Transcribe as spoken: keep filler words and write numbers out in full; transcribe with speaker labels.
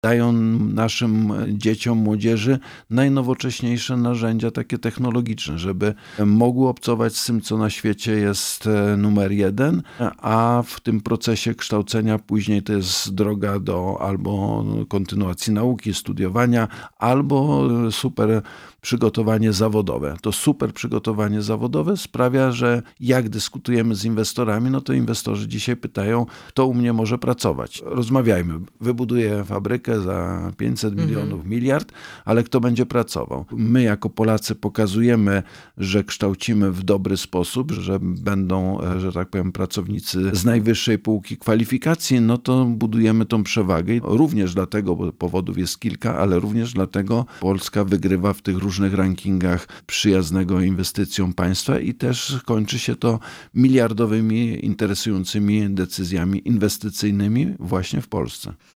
Speaker 1: dają naszym dzieciom, młodzieży najnowocześniejsze narzędzia takie technologiczne, żeby mogły obcować z tym, co na świecie jest numer jeden, a w tym procesie kształcenia później to jest droga do albo kontynuacji nauki, studiowania, albo super przygotowanie zawodowe. To super przygotowanie zawodowe sprawia, że jak dyskutujemy z inwestorami, no to inwestorzy dzisiaj pytają, kto u mnie może pracować. Rozmawiajmy. Wybuduję fabrykę za pięćset milionów, mhm. miliard, ale kto będzie pracował? My jako Polacy pokazujemy, że kształcimy w dobry sposób, że będą, że tak powiem, pracownicy z najwyższej półki kwalifikacji, no to budujemy tą przewagę. Również dlatego, bo powodów jest kilka, ale również dlatego Polska wygrywa w tych różnych rankingach przyjaznego inwestycjom państwa i też kończy się to miliardowymi, interesującymi decyzjami inwestycyjnymi właśnie w Polsce.